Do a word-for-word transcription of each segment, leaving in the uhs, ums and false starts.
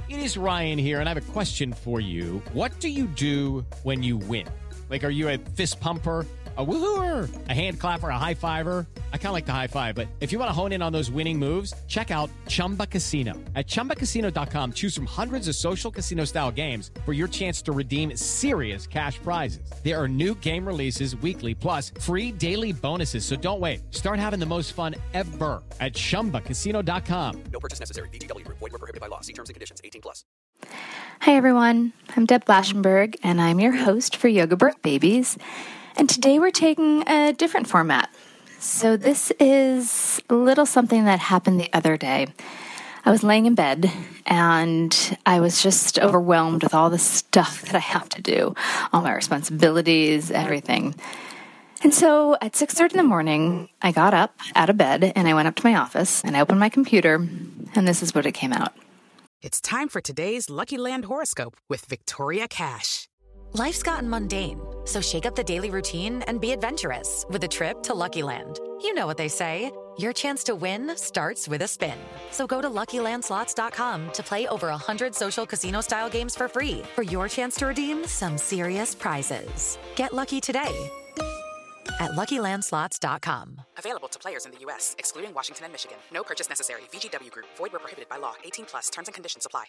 It is Ryan here, and I have a question for you. What do you do when you win? Like, are you a fist pumper, a woohooer, a hand clapper, a high fiver? I kind of like the high five, but if you want to hone in on those winning moves, check out Chumba Casino. At chumba casino dot com, choose from hundreds of social casino-style games for your chance to redeem serious cash prizes. There are new game releases weekly, plus free daily bonuses. So don't wait. Start having the most fun ever at chumba casino dot com. No purchase necessary. V G W Group. Void where prohibited by law. See terms and conditions. eighteen plus. Hi, everyone. I'm Deb Blashenberg, and I'm your host for Yoga Birth Babies. And today we're taking a different format. So this is a little something that happened the other day. I was laying in bed, and I was just overwhelmed with all the stuff that I have to do, all my responsibilities, everything. And so at six thirty in the morning, I got up out of bed, and I went up to my office, and I opened my computer, and this is what it came out. It's time for today's Lucky Land horoscope with Victoria Cash. Life's gotten mundane, so shake up the daily routine and be adventurous with a trip to Lucky Land. You know what they say, your chance to win starts with a spin. So go to lucky land slots dot com to play over one hundred social casino-style games for free for your chance to redeem some serious prizes. Get lucky today at lucky land slots dot com. Available to players in the U S, excluding Washington and Michigan. No purchase necessary. V G W Group. Void where prohibited by law. eighteen plus. Terms and conditions apply.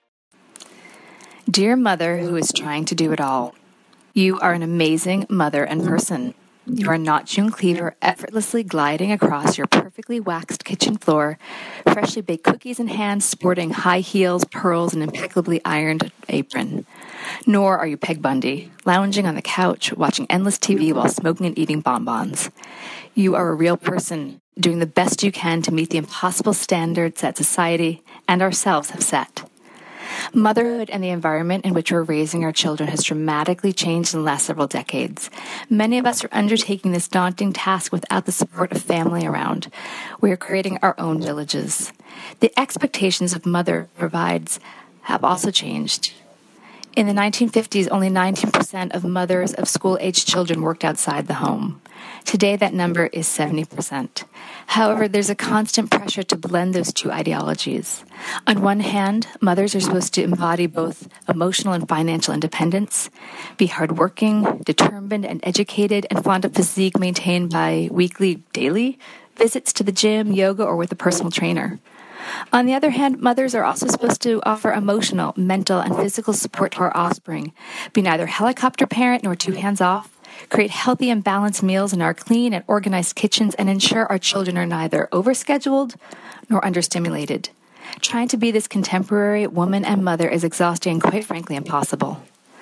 Dear mother who is trying to do it all, you are an amazing mother and person. You are not June Cleaver effortlessly gliding across your perfectly waxed kitchen floor, freshly baked cookies in hand, sporting high heels, pearls, and impeccably ironed apron. Nor are you Peg Bundy, lounging on the couch, watching endless T V while smoking and eating bonbons. You are a real person, doing the best you can to meet the impossible standards that society and ourselves have set. Motherhood and the environment in which we're raising our children has dramatically changed in the last several decades. Many of us are undertaking this daunting task without the support of family around. We are creating our own villages. The expectations of mother provides have also changed. In the nineteen fifties, only nineteen percent of mothers of school-aged children worked outside the home. Today, that number is seventy percent. However, there's a constant pressure to blend those two ideologies. On one hand, mothers are supposed to embody both emotional and financial independence, be hardworking, determined, and educated, and flaunt a physique maintained by weekly, daily visits to the gym, yoga, or with a personal trainer. On the other hand, mothers are also supposed to offer emotional, mental, and physical support to our offspring, be neither helicopter parent nor too hands-off, create healthy and balanced meals in our clean and organized kitchens, and ensure our children are neither overscheduled nor understimulated. Trying to be this contemporary woman and mother is exhausting and quite frankly impossible.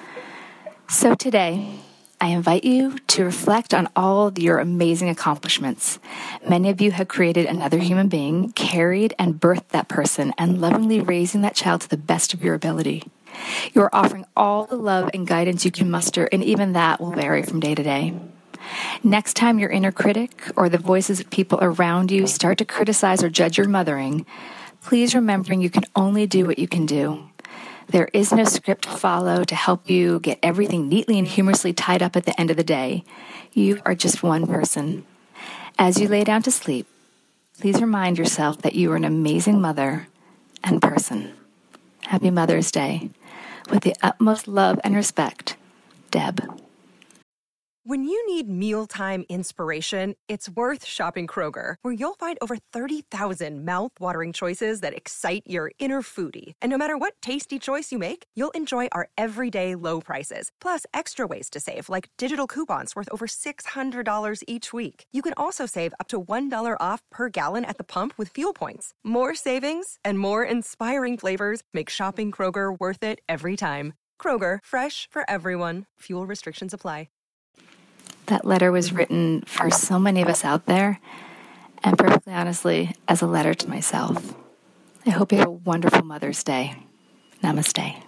So today, I invite you to reflect on all of your amazing accomplishments. Many of you have created another human being, carried and birthed that person, and lovingly raising that child to the best of your ability. You are offering all the love and guidance you can muster, and even that will vary from day to day. Next time your inner critic or the voices of people around you start to criticize or judge your mothering, please remembering you can only do what you can do. There is no script to follow to help you get everything neatly and humorously tied up at the end of the day. You are just one person. As you lay down to sleep, please remind yourself that you are an amazing mother and person. Happy Mother's Day. With the utmost love and respect, Deb. When you need mealtime inspiration, it's worth shopping Kroger, where you'll find over thirty thousand mouth-watering choices that excite your inner foodie. And no matter what tasty choice you make, you'll enjoy our everyday low prices, plus extra ways to save, like digital coupons worth over six hundred dollars each week. You can also save up to one dollar off per gallon at the pump with fuel points. More savings and more inspiring flavors make shopping Kroger worth it every time. Kroger, fresh for everyone. Fuel restrictions apply. That letter was written for so many of us out there, and perfectly honestly, as a letter to myself. I hope you have a wonderful Mother's Day. Namaste.